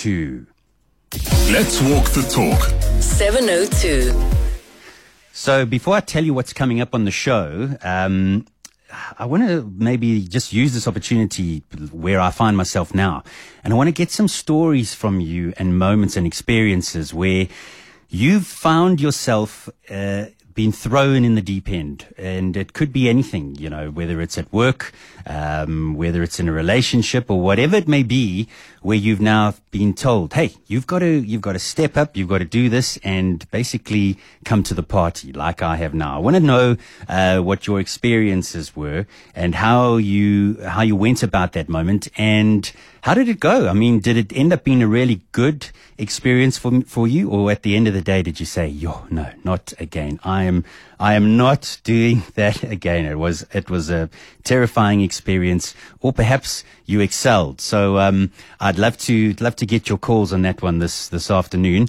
702. Let's walk the talk. 702. So before I tell you what's coming up on the show, I want to maybe just use this opportunity where I find myself now. And I want to get some stories from you and moments and experiences where you've found yourself being thrown in the deep end. And it could be anything, you know, whether it's at work, whether it's in a relationship or whatever it may be, where you've now been told, hey, you've got to step up, you've got to do this and basically come to the party like I have now. I want to know what your experiences were and how you went about that moment and how did it go? I mean, did it end up being a really good experience for you, or at the end of the day did you say, yo, no, not again. I am not doing that again. It was a terrifying experience, or perhaps you excelled. So I'd love to get your calls on that one this afternoon.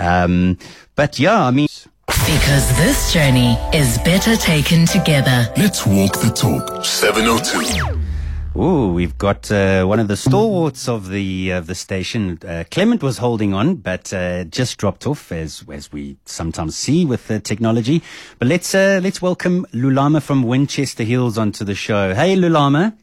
But yeah, I mean, because this journey is better taken together. Let's walk the talk. 702. Ooh, we've got one of the stalwarts of the station. Clement was holding on, but just dropped off, as we sometimes see with technology. But let's welcome Lulama from Winchester Hills onto the show. Hey, Lulama.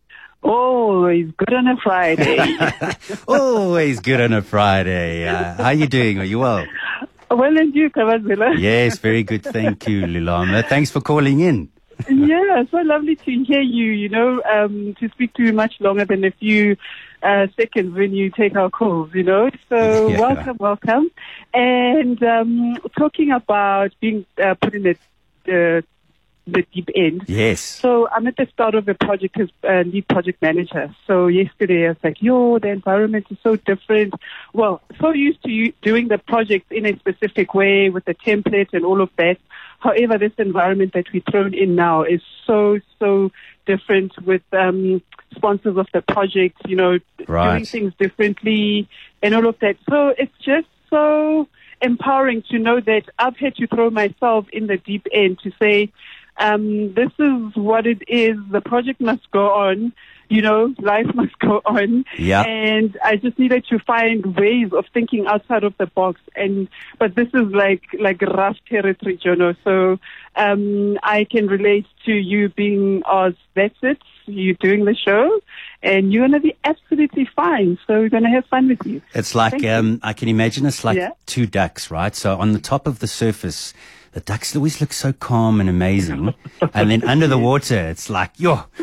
Always good on a Friday. Always good on a Friday. How are you doing? Are you well? Well, and you, Kabazila? Yes, very good. Thank you, Lulama. Thanks for calling in. Yeah, so lovely to hear you, to speak to you much longer than a few seconds when you take our calls, So Yeah. welcome. And talking about being put in the deep end. Yes. So I'm at the start of a project as lead project manager. So yesterday I was like, the environment is so different. Well, so used to you doing the project in a specific way with the template and all of that. However, this environment that we're thrown in now is so different with sponsors of the project, Right. doing things differently and all of that. So it's just so empowering to know that I've had to throw myself in the deep end to say, this is what it is. The project must go on. Life must go on. Yeah. And I just needed to find ways of thinking outside of the box. But this is like rough territory, So, I can relate to you being Oz. That's it. You're doing the show and you're going to be absolutely fine. So we're going to have fun with you. It's like, I can imagine it's like Yeah. two ducks, right? So on the top of the surface, the ducks always look so calm and amazing. And then under the water, it's like,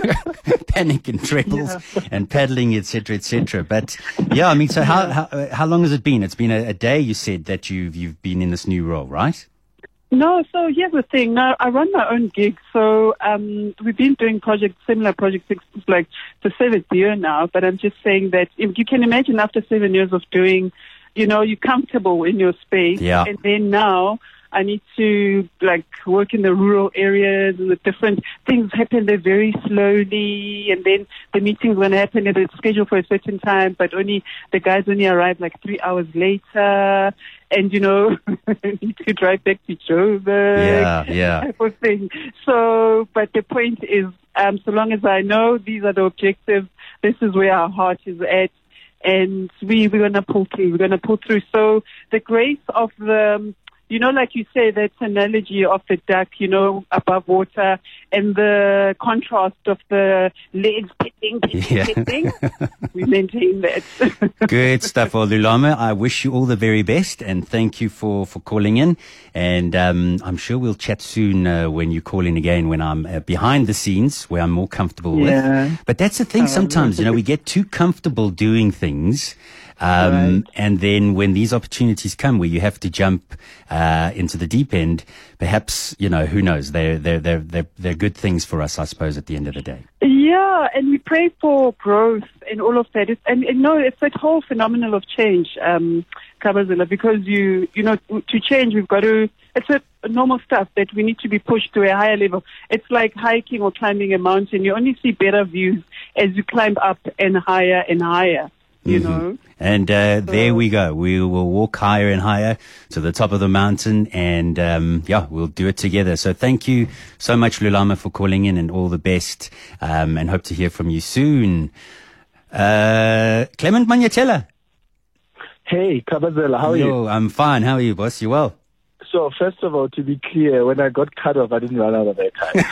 panic and trebles and paddling, et cetera, et cetera. But yeah, I mean, so how long has it been? It's been a day, you said, that you've been in this new role, right? No, so here's the thing. Now, I run my own gig. So we've been doing similar projects like the 7th year now. But I'm just saying that if you can imagine after 7 years of doing, you're comfortable in your space. Yeah. And then now I need to work in the rural areas and the different things happen there very slowly. And then the meeting's going to happen at a schedule for a certain time, but the guys only arrive 3 hours later. And, need to drive back to Joburg. Yeah. Type of thing. So, but the point is, so long as I know these are the objectives, this is where our heart is at. And we're going to pull through. We're going to pull through. So the grace of the, like you say, that analogy of the duck, above water, and the contrast of the legs pitting. We maintain that. Good stuff, Lulama. I wish you all the very best and thank you for calling in. And I'm sure we'll chat soon when you call in again, when I'm behind the scenes, where I'm more comfortable with. But that's the thing sometimes, we get too comfortable doing things. Right. And then when these opportunities come where you have to jump into the deep end, perhaps, who knows, they're good things for us, I suppose, at the end of the day. Yeah, and we pray for growth and all of that. It's that whole phenomenon of change, Kabazila, because to change, it's a normal stuff that we need to be pushed to a higher level. It's like hiking or climbing a mountain. You only see better views as you climb up and higher and higher. And there we go. We will walk higher and higher to the top of the mountain, and we'll do it together. So thank you so much, Lulama, for calling in, and all the best, and hope to hear from you soon. Clement Manyatela. Hey, Kabazela, how are you? Yo, I'm fine. How are you, boss? You well? So, first of all, to be clear, when I got cut off, I didn't run out of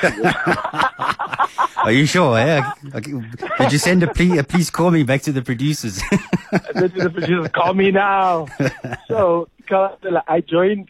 airtime. Are you sure? Okay. Did you send a please call me back to the producers? The producers, call me now. So, Kabazela, I joined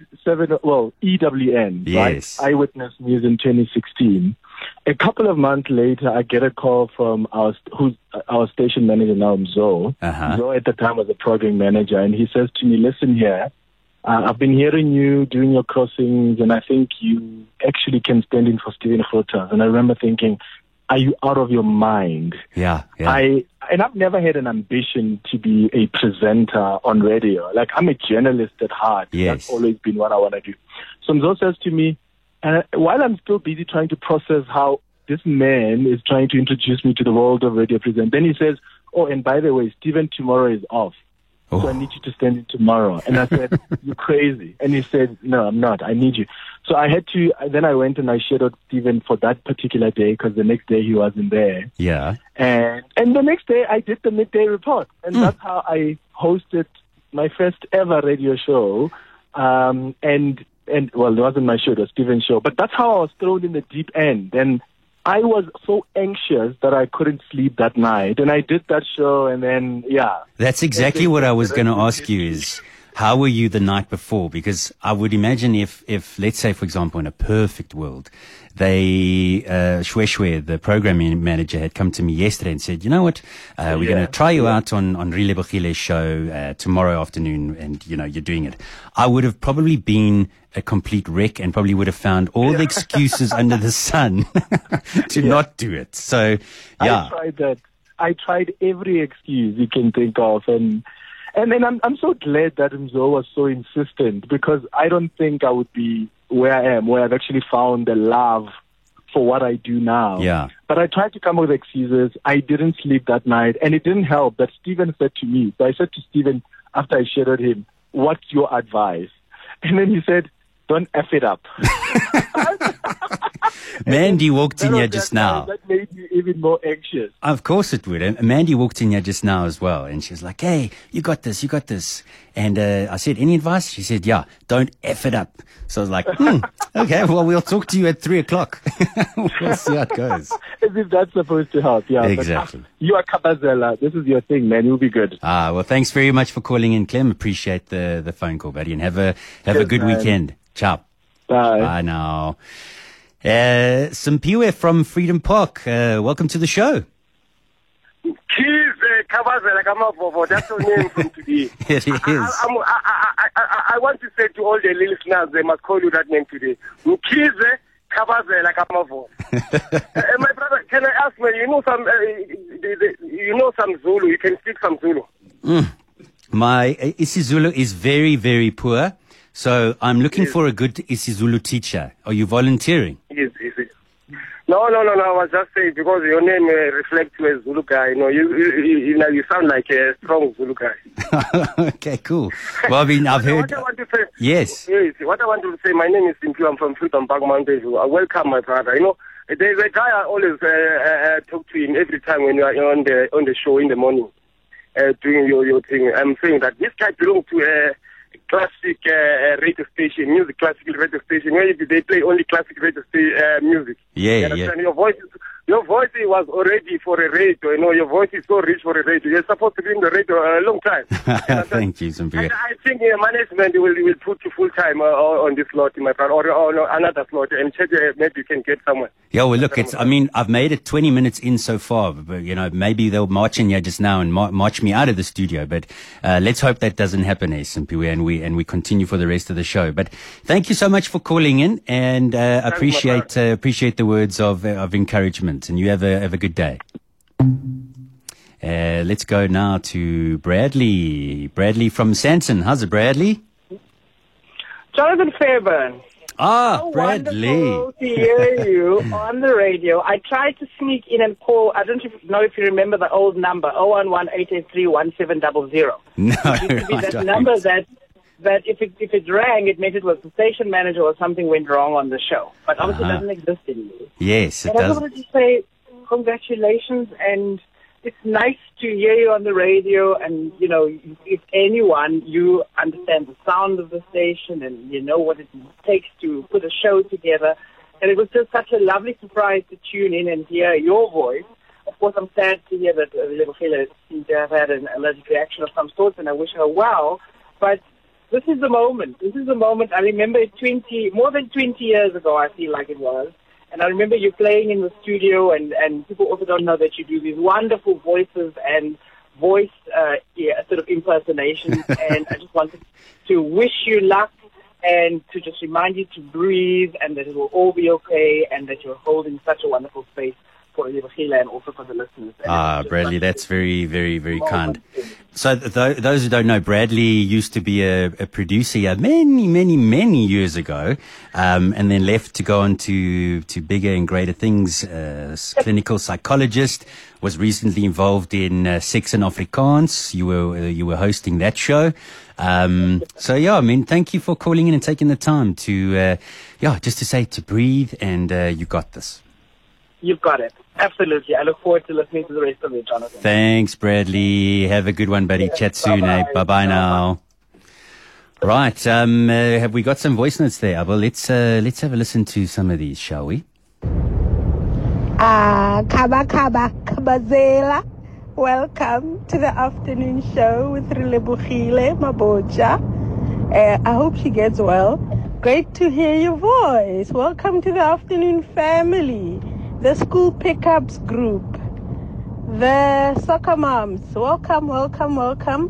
EWN, Yes. right? Eyewitness News in 2016. A couple of months later, I get a call from our station manager now, Mzo. Mzo at the time was a program manager, and he says to me, listen here, I've been hearing you doing your crossings, and I think you actually can stand in for Stephen Grootas. And I remember thinking, are you out of your mind? Yeah. I've never had an ambition to be a presenter on radio. Like, I'm a journalist at heart. Yes. That's always been what I want to do. So Mzo says to me, while I'm still busy trying to process how this man is trying to introduce me to the world of radio present, then he says, oh, and by the way, Stephen tomorrow is off. Oh. So I need you to stand in tomorrow. And I said, you're crazy. And he said, no, I'm not. I need you. So then I went and I shadowed Stephen for that particular day because the next day he wasn't there. Yeah. And the next day I did the midday report. And that's how I hosted my first ever radio show. And well, it wasn't my show, it was Stephen's show. But that's how I was thrown in the deep end. And I was so anxious that I couldn't sleep that night. And I did that show, and then, yeah. That's exactly what I was going to ask you is, how were you the night before? Because I would imagine if let's say, for example, in a perfect world, Shweshwe, the programming manager, had come to me yesterday and said, you know what, we're going to try you out on Rile Boghile's show tomorrow afternoon, and, you're doing it. I would have probably been a complete wreck and probably would have found all the excuses under the sun to not do it. So, yeah. I tried that. I tried every excuse you can think of, and I'm so glad that Mzo was so insistent, because I don't think I would be where I am, where I've actually found the love for what I do now. Yeah. But I tried to come up with excuses. I didn't sleep that night, and it didn't help that Stephen said to me. So I said to Stephen after I shadowed him, what's your advice? And then he said, don't F it up. Mandy walked in here just now. That made me even more anxious. Of course it would. And Mandy walked in here just now as well. And she was like, hey, you got this. And I said, any advice? She said, yeah, don't F it up. So I was like, okay, well, we'll talk to you at 3:00. We'll see how it goes. As if that's supposed to help, yeah. Exactly. But, you are Kabazela. This is your thing, man. You'll be good. Well, thanks very much for calling in, Clem. Appreciate the phone call, buddy. And have a good weekend. Ciao. Bye. Bye now. Simpiwe from Freedom Park. Welcome to the show. Kabazela Kamavovo, that's your name from today. It is. I want to say to all the listeners, they must call you that name today. Mkhize Kabazela Kamavovo. My brother, can I ask you? You know some Zulu. You can speak some Zulu. My isiZulu is very, very poor. So I'm looking for a good isiZulu teacher. Are you volunteering? Yes. No. I was just saying because your name reflects you as Zulu guy. You sound like a strong Zulu guy. Okay, cool. Well, I've heard. What I want to say. Yes. What I want to say. My name is Simpiwe. I'm from Freedom Park Mountains. Welcome, my brother. There's a guy I always talk to him every time when you are on the show in the morning, doing your thing. I'm saying that this guy belongs to a classic radio station, music classical radio station, where they play only classic radio music. Yeah. Your voice was already for a radio. Your voice is so rich for a radio. You're supposed to be in the radio a long time. Thank you, Simpiwe. I think management will put you full time on this slot, my friend, or another slot, and check maybe you can get someone. Yeah, well, look, I've made it 20 minutes in so far, but, maybe they'll march in here just now and march me out of the studio, but, let's hope that doesn't happen, Simpiwe, and we continue for the rest of the show. But thank you so much for calling in, and, appreciate the words of encouragement, and you have a good day. Let's go now to Bradley. Bradley from Santon. How's it, Bradley? Jonathan Fairburn. Bradley. Wonderful to hear you on the radio. I tried to sneak in and call. I don't know if you remember the old number, 011-883-1700. No, that number that if it rang, it meant it was the station manager or something went wrong on the show. But obviously it doesn't exist anymore. Yes, it does. does. I wanted to say congratulations, and it's nice to hear you on the radio, and you know, if anyone, you understand the sound of the station, and you know what it takes to put a show together. And it was just such a lovely surprise to tune in and hear your voice. Of course, I'm sad to hear that Lebogile seems to have had an allergic reaction of some sort, and I wish her well. But this is the moment. This is the moment. I remember it more than 20 years ago, I feel like it was. And I remember you playing in the studio, and people also don't know that you do these wonderful voices and voice sort of impersonations. And I just wanted to wish you luck and to just remind you to breathe and that it will all be okay and that you're holding such a wonderful space for Lebogile and also for the listeners. Bradley, that's very, very, very kind. So those who don't know, Bradley used to be a producer here many, many, many years ago, and then left to go on to bigger and greater things. Clinical psychologist, was recently involved in Sex and Afrikaans. You were hosting that show. So yeah, I mean, thank you for calling in and taking the time to just to say to breathe, and you got this. You've got it. Absolutely. I look forward to listening to the rest of it, Jonathan. Thanks, Bradley. Have a good one, buddy. Chat soon, Bye-bye now. Right. Have we got some voice notes there? Well, let's have a listen to some of these, shall we? Kabazela. Welcome to the afternoon show with Lebogile Mabotja. I hope she gets well. Great to hear your voice. Welcome to the afternoon family. The school pickups group, the soccer moms. Welcome, welcome, welcome.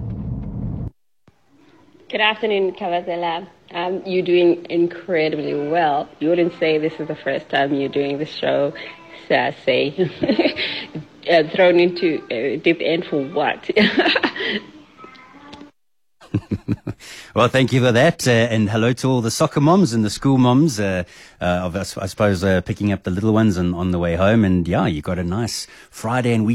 Good afternoon, Kabazela. You're doing incredibly well. You wouldn't say this is the first time you're doing the show, say, thrown into deep end for what? Well, thank you for that, and hello to all the soccer moms and the school moms, I suppose, picking up the little ones on the way home. And yeah, you got a nice Friday and weekend.